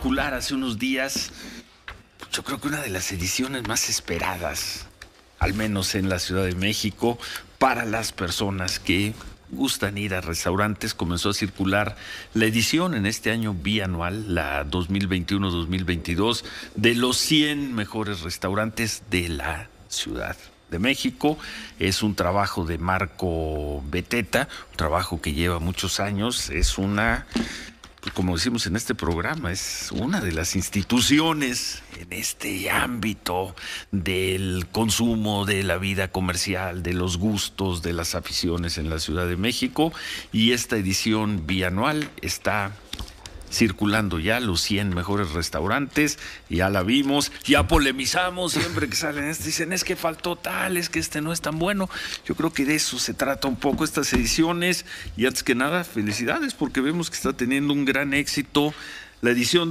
circular hace unos días, yo creo que una de las ediciones más esperadas, al menos en la Ciudad de México, para las personas que gustan ir a restaurantes. Comenzó a circular la edición en este año bianual, la 2021-2022, de los 100 mejores restaurantes de la Ciudad de México. Es un trabajo de Marco Beteta, un trabajo que lleva muchos años. Es una, como decimos en este programa, es una de las instituciones en este ámbito del consumo, de la vida comercial, de los gustos, de las aficiones en la Ciudad de México. Y esta edición bianual está circulando ya los 100 mejores restaurantes. Ya la vimos, ya polemizamos siempre que salen dicen, es que faltó tal, es que este no es tan bueno. Yo creo que de eso se trata un poco estas ediciones. Y antes que nada, felicidades, porque vemos que está teniendo un gran éxito la edición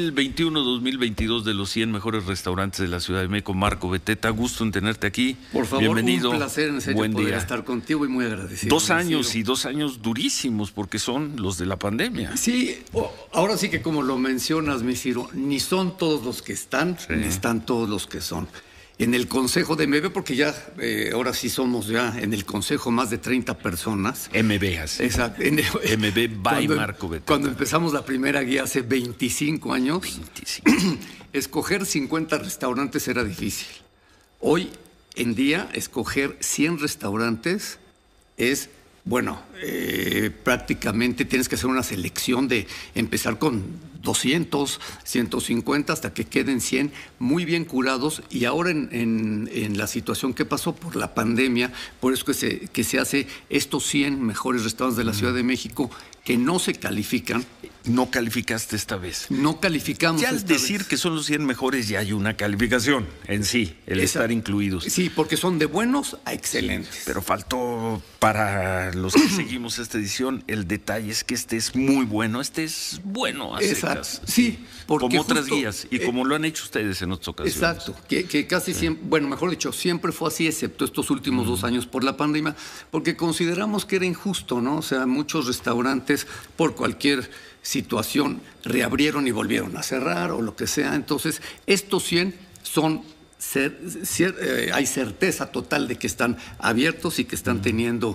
2021-2022 de los 100 mejores restaurantes de la Ciudad de México. Marco Beteta, gusto en tenerte aquí. Por favor, bienvenido. Un placer, en serio, buen poder día. estar contigo y muy agradecido. 2 años y 2 años durísimos, porque son los de la pandemia. Sí, ahora sí que como lo mencionas, mi Ciro, ni son todos los que están, ni están todos los que son. En el Consejo de MB, porque ya ahora sí somos ya en el Consejo más de 30 personas. MB, así. Exacto. MB by Marco Beteta. Cuando empezamos la primera guía hace 25 años, 25. Escoger 50 restaurantes era difícil. Hoy en día, escoger 100 restaurantes es, bueno, prácticamente tienes que hacer una selección de empezar con 200, 150, hasta que queden 100 muy bien curados. Y ahora en la situación que pasó por la pandemia, por eso que se hace estos 100 mejores restaurantes de la Ciudad de México que no se califican. No calificaste esta vez. No calificamos. Ya al decir que son los 100 mejores, ya hay una calificación en sí, el estar incluidos. Sí, porque son de buenos a excelentes. Sí, pero faltó, para los que seguimos esta edición, el detalle es que este es muy bueno, este es bueno a secas. Sí, porque como otras guías y como lo han hecho ustedes en otras ocasiones. Exacto, que casi siempre, bueno, mejor dicho, siempre fue así, excepto estos últimos 2 años por la pandemia, porque consideramos que era injusto, ¿no? O sea, muchos restaurantes por cualquier situación reabrieron y volvieron a cerrar o lo que sea. Entonces, estos 100 son, hay certeza total de que están abiertos y que están teniendo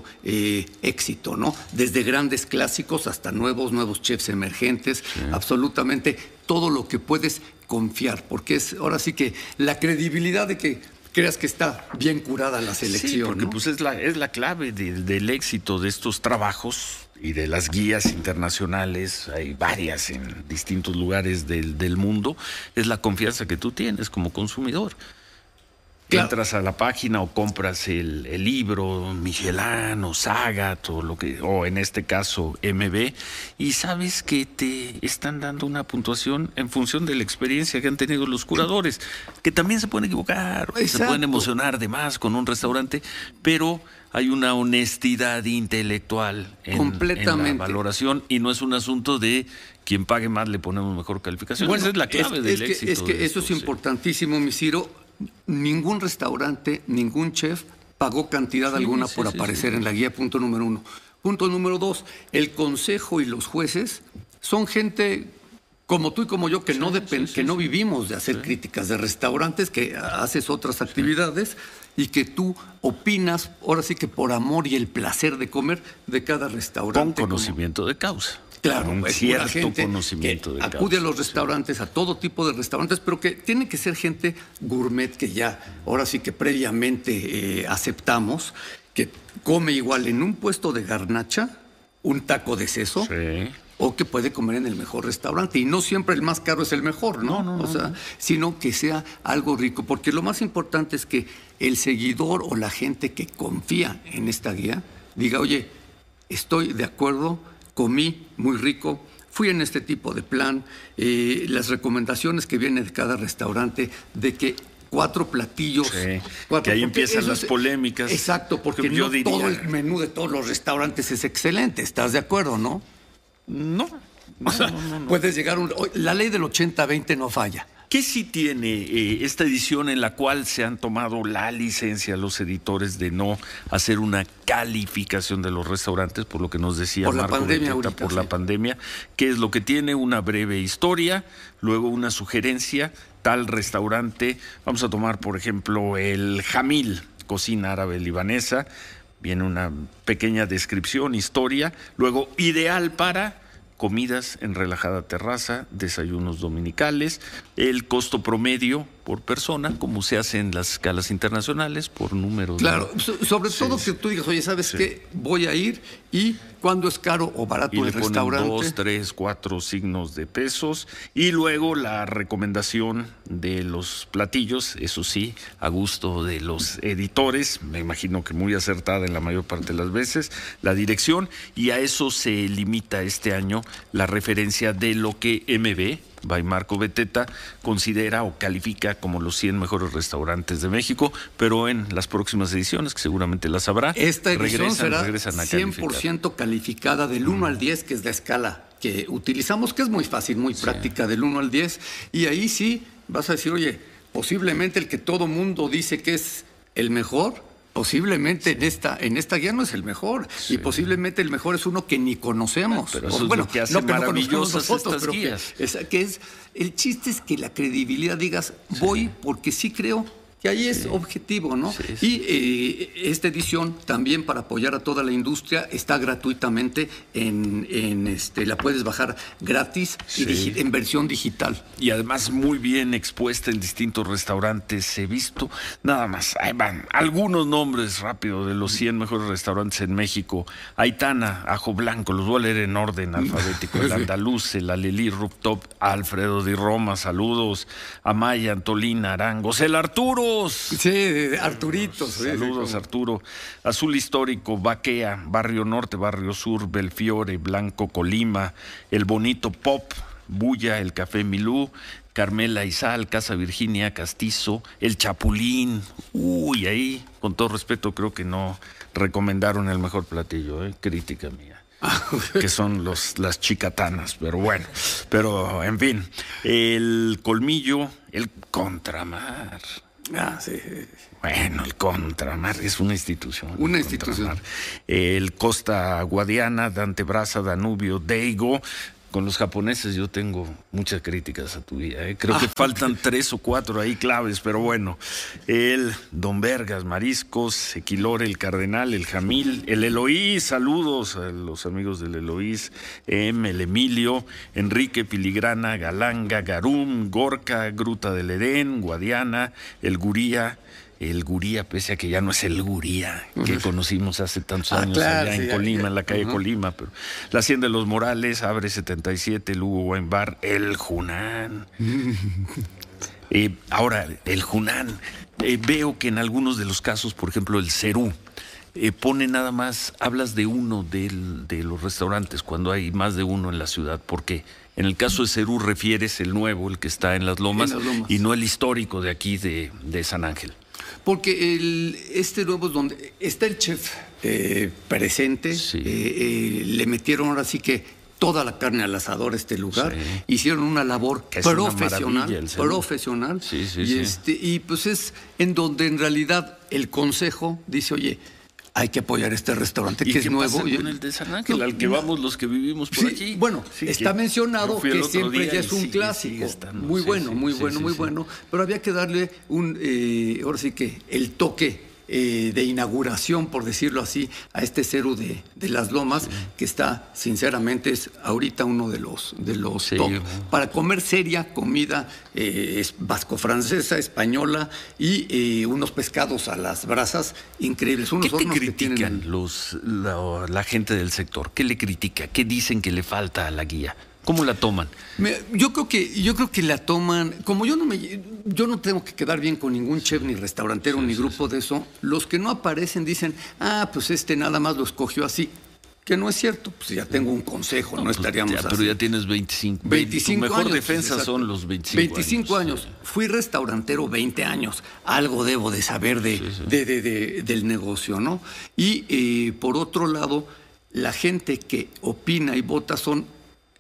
éxito, ¿no? Desde grandes clásicos hasta nuevos chefs emergentes, absolutamente todo lo que puedes confiar, porque es ahora sí que la credibilidad de que creas que está bien curada la selección. Sí, porque ¿no? pues es la clave del éxito de estos trabajos y de las guías internacionales. Hay varias en distintos lugares del mundo. Es la confianza que tú tienes como consumidor. Claro. Entras a la página o compras el libro Michelin o Sagat o en este caso MB, y sabes que te están dando una puntuación en función de la experiencia que han tenido los curadores, que también se pueden equivocar, se pueden emocionar de más con un restaurante, pero hay una honestidad intelectual en la valoración, y no es un asunto de quien pague más le ponemos mejor calificación. Bueno, esa es la clave del éxito. Es que eso es importantísimo, mi Ciro. Ningún restaurante, ningún chef pagó cantidad alguna por aparecer en la guía, punto número 1. Punto número 2, el consejo y los jueces son gente como tú y como yo, que no vivimos de hacer críticas de restaurantes, que haces otras actividades y que tú opinas, ahora sí que por amor y el placer de comer de cada restaurante. Con conocimiento de causa. Claro, un cierto conocimiento de causa. Acude a los restaurantes, a todo tipo de restaurantes, pero que tiene que ser gente gourmet, que ya ahora sí que previamente aceptamos, que come igual en un puesto de garnacha, un taco de seso, o que puede comer en el mejor restaurante. Y no siempre el más caro es el mejor, ¿no? O sea, sino que sea algo rico. Porque lo más importante es que el seguidor o la gente que confía en esta guía diga, oye, estoy de acuerdo, comí muy rico, fui en este tipo de plan, las recomendaciones que vienen de cada restaurante, de que 4 platillos. Que ahí empiezan las polémicas. Exacto, porque no todo el menú de todos los restaurantes es excelente. ¿Estás de acuerdo, no? No. Puedes llegar la ley del 80-20 no falla. ¿Qué sí tiene esta edición en la cual se han tomado la licencia los editores de no hacer una calificación de los restaurantes, por lo que nos decía por Marco la pandemia Beteta, ahorita, por la pandemia? ¿Qué es lo que tiene? Una breve historia, luego una sugerencia, tal restaurante. Vamos a tomar, por ejemplo, el Jamil, cocina árabe libanesa. Viene una pequeña descripción, historia, luego ideal para comidas en relajada terraza, desayunos dominicales, el costo promedio por persona, como se hace en las escalas internacionales, por número. Claro, sobre todo que tú digas, oye, ¿sabes qué? Voy a ir y cuándo es caro o barato el restaurante. 2, 3, 4 signos de pesos y luego la recomendación de los platillos, eso sí, a gusto de los editores, me imagino que muy acertada en la mayor parte de las veces, la dirección, y a eso se limita este año la referencia de lo que MB by Marco Beteta considera o califica como los 100 mejores restaurantes de México, pero en las próximas ediciones, que seguramente las habrá, esta edición será regresan a 100% calificada del 1 al 10, que es la escala que utilizamos, que es muy fácil, muy práctica, del 1 al 10, y ahí sí vas a decir, oye, posiblemente el que todo mundo dice que es el mejor, posiblemente en esta guía no es el mejor, y posiblemente el mejor es uno que ni conocemos. Pero eso es lo que hace maravillosas estas guías. El chiste es que la credibilidad digas, voy porque sí creo que ahí es objetivo, ¿no? Y esta edición también, para apoyar a toda la industria, está gratuitamente la puedes bajar gratis y en versión digital. Y además muy bien expuesta en distintos restaurantes. He visto, nada más, ahí van algunos nombres rápido de los 100 mejores restaurantes en México. Aitana, Ajo Blanco, los voy a leer en orden alfabético. El Andaluz, el Alelí Rooftop, Alfredo Di Roma, saludos. Amaya, Antolina, Arangos, el Arturo. Sí, Arturitos. Saludos, Arturo. Azul Histórico, Baquea, Barrio Norte, Barrio Sur, Belfiore, Blanco, Colima, El Bonito Pop, Bulla, El Café Milú, Carmela Izal, Casa Virginia, Castizo, El Chapulín. Uy, ahí, con todo respeto, creo que no recomendaron el mejor platillo, crítica mía. Que son las chicatanas, pero bueno, en fin, el Colmillo, el Contramar. Sí. Bueno, el Contramar es una institución. Una institución. Contramar. El Costa Guadiana, Dante Brasa, Danubio, Deigo. Con los japoneses yo tengo muchas críticas a tu vida. Creo que faltan 3 o 4 ahí claves, pero bueno. El Don Vergas, Mariscos, Equilore, el Cardenal, el Jamil, el Eloís, saludos a los amigos del Eloís, el Emilio, Enrique, Filigrana, Galanga, Garum, Gorka, Gruta del Edén, Guadiana, el Guría, pese a que ya no es el Guría que conocimos hace tantos años allá en Colima, en la calle Colima, pero la Hacienda de los Morales, Abre 77, el Hugo Wine Bar, el Junán. Ahora, el Junán, veo que en algunos de los casos, por ejemplo, el Cerú, pone nada más, hablas de uno de los restaurantes, cuando hay más de uno en la ciudad. ¿Por qué? En el caso de Cerú refieres el nuevo, el que está en Las Lomas, y no el histórico de aquí de San Ángel. Porque este nuevo es donde está el chef presente, le metieron ahora sí que toda la carne al asador a este lugar, hicieron una labor profesional, y pues es en donde en realidad el consejo dice, oye, hay que apoyar este restaurante que es nuevo. ¿Y qué pasa con el de San Ángel, al que vamos los que vivimos por aquí? Bueno, está mencionado que siempre ya es un clásico. Muy bueno. Pero había que darle ahora sí que el toque de inauguración, por decirlo así, a este Cerú de Las Lomas, que está, sinceramente, es ahorita uno de los top. Para comer seria comida vasco-francesa, española y unos pescados a las brasas increíbles. ¿Qué te critican la gente del sector? ¿Qué le critica? ¿Qué dicen que le falta a la guía? ¿Cómo la toman? Yo creo que la toman, como yo no tengo que quedar bien con ningún chef, ni restaurantero, ni grupo de eso. Los que no aparecen dicen, pues nada más lo escogió así. Que no es cierto, pues ya tengo un consejo, no estaríamos así. Pero ya tienes 25 tu mejor años, defensa son los 25 años. Fui restaurantero 20 años. Algo debo de saber del negocio, ¿no? Y por otro lado, la gente que opina y vota son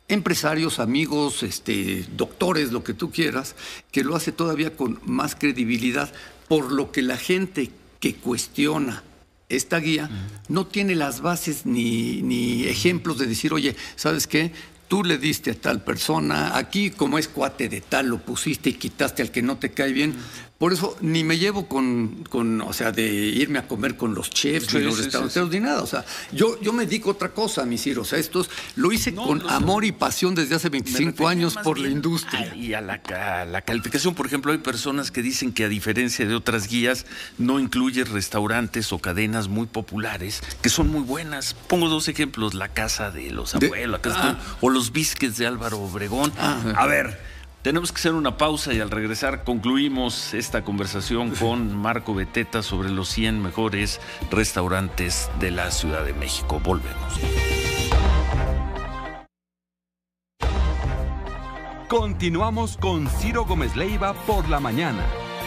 empresarios, amigos, doctores, lo que tú quieras, que lo hace todavía con más credibilidad, por lo que la gente que cuestiona esta guía no tiene las bases ni ejemplos de decir, oye, ¿sabes qué? Tú le diste a tal persona, aquí como es cuate de tal, lo pusiste y quitaste al que no te cae bien. Por eso ni me llevo o sea, de irme a comer con los chefs, ni los restauranteros, ni nada. O sea, yo me dedico a otra cosa, mi Ciro. O sea, lo hice con amor y pasión desde hace 25 años por la industria. Y a la calificación, por ejemplo, hay personas que dicen que a diferencia de otras guías, no incluye restaurantes o cadenas muy populares, que son muy buenas. Pongo 2 ejemplos, la Casa de los Abuelos, o los Biscuits de Álvaro Obregón. A ver, tenemos que hacer una pausa y al regresar concluimos esta conversación con Marco Beteta sobre los 100 mejores restaurantes de la Ciudad de México. Volvemos. Continuamos con Ciro Gómez Leiva por la mañana.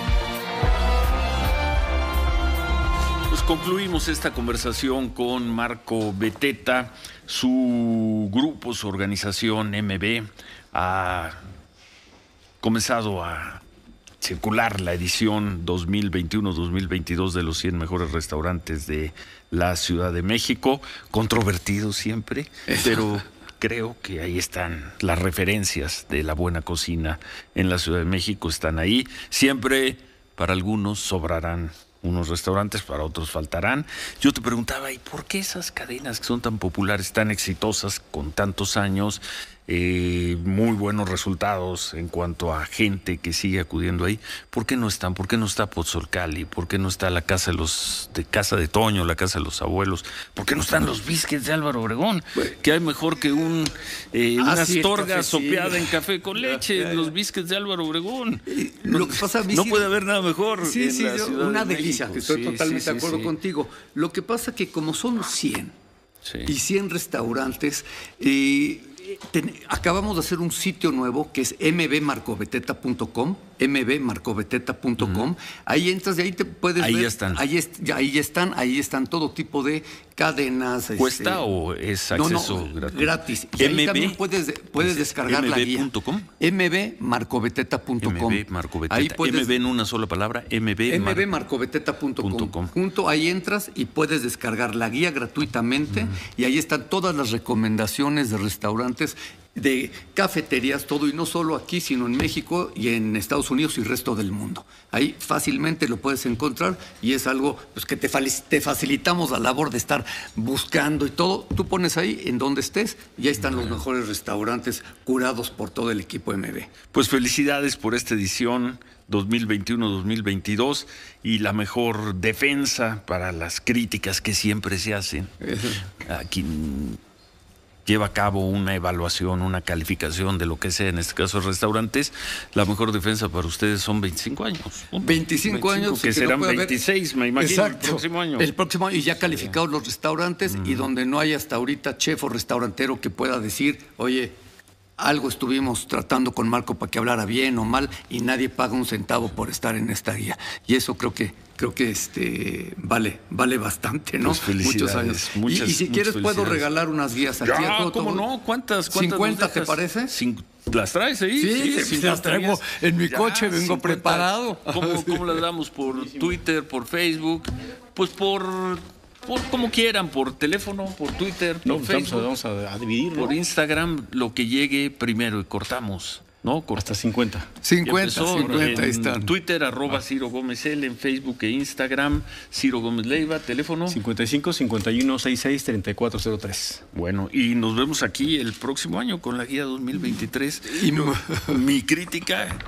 Pues concluimos esta conversación con Marco Beteta. Su grupo, su organización MB, ha comenzado a circular la edición 2021-2022 de los 100 mejores restaurantes de la Ciudad de México. Controvertido siempre, pero creo que ahí están las referencias de la buena cocina en la Ciudad de México, están ahí. Siempre para algunos sobrarán unos restaurantes, para otros faltarán. Yo te preguntaba, ¿y por qué esas cadenas que son tan populares, tan exitosas, con tantos años, muy buenos resultados en cuanto a gente que sigue acudiendo ahí, ¿por qué no están? ¿Por qué no está Pozzolcali? ¿Por qué no está la Casa de Toño, la Casa de los Abuelos? ¿Por qué no están los Biscuits de Álvaro Obregón? Que hay mejor que una astorga sopeada en café con leche, los Biscuits de Álvaro Obregón. Lo que pasa, no puede haber nada mejor. Sí, en la Ciudad una de delicia, México. estoy totalmente de acuerdo contigo. Lo que pasa que como son 100 y 100 restaurantes, acabamos de hacer un sitio nuevo que es mbmarcobeteta.com, mbmarcobeteta.com. Ahí entras y ahí te puedes ver. Ahí están. Ahí están todo tipo de cadenas. ¿Cuesta o es acceso gratuito? Gratis. Y ahí también puedes descargar la guía. mbmarcobeteta.com. Ahí puedes, MB en una sola palabra, mbmarcobeteta.com. Ahí entras y puedes descargar la guía gratuitamente y ahí están todas las recomendaciones de restaurantes, de cafeterías, todo, y no solo aquí, sino en México y en Estados Unidos y el resto del mundo. Ahí fácilmente lo puedes encontrar y es algo pues, que te facilitamos la labor de estar buscando y todo. Tú pones ahí en donde estés y ahí están los mejores restaurantes curados por todo el equipo MB. Pues felicidades por esta edición 2021-2022 y la mejor defensa para las críticas que siempre se hacen. Aquí lleva a cabo una evaluación, una calificación de lo que sea, en este caso restaurantes, la mejor defensa para ustedes son 25 años. 25 años. Que serán 26, me imagino, el próximo año. El próximo año, y ya calificados los restaurantes, y donde no hay hasta ahorita chef o restaurantero que pueda decir, oye, algo estuvimos tratando con Marco para que hablara bien o mal, y nadie paga un centavo por estar en esta guía. Y eso creo que vale bastante, ¿no? Pues felicidades. Muchos años. Y si quieres puedo regalar unas guías aquí. ¿Cómo no? ¿Cuántas 50 te parece? ¿Las traes ahí? Sí, las traigo en mi coche, vengo 50. Preparado. ¿Cómo las damos? ¿Por Twitter, por Facebook? Pues por como quieran, por teléfono, por Twitter, por Facebook. Vamos a dividir, ¿no? Por Instagram, lo que llegue primero y cortamos. ¿No? Hasta 50. 50, ahí están. Twitter, @Ciro Gómez L, en Facebook e Instagram, Ciro Gómez Leiva, teléfono 55 51 66 3403. Bueno, y nos vemos aquí el próximo año con la guía 2023. Y mi crítica,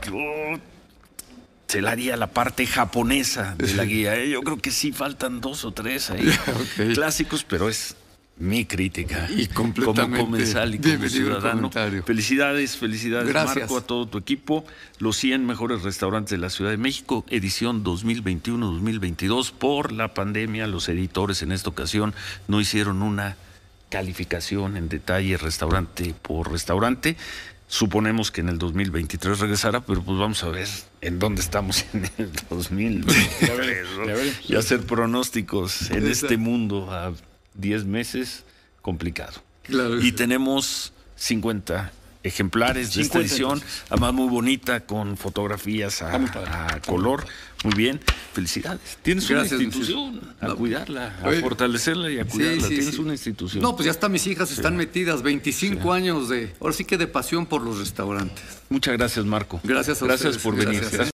se la haría la parte japonesa de la guía. Yo creo que sí faltan 2 o 3 ahí clásicos, pero es mi crítica y completamente como comensal y como ciudadano. Felicidades, gracias. Marco, a todo tu equipo. Los 100 mejores restaurantes de la Ciudad de México, edición 2021-2022. Por la pandemia, los editores en esta ocasión no hicieron una calificación en detalle restaurante por restaurante. Suponemos que en el 2023 regresará, pero pues vamos a ver en dónde estamos en el 2023. Y hacer pronósticos en este mundo a 10 meses, complicado. Claro. Y tenemos 50 ejemplares de esta 50 edición, entonces. además muy bonita, con fotografías Está muy padre. a color. Muy bien, felicidades. Tienes Gracias, una institución a no. cuidarla, a Oye, fortalecerla y a cuidarla. Tienes una institución. No, pues ya está, mis hijas están metidas, 25 años ahora sí que de pasión por los restaurantes. Muchas gracias, Marco. Gracias a Gracias ustedes. por venir. Gracias.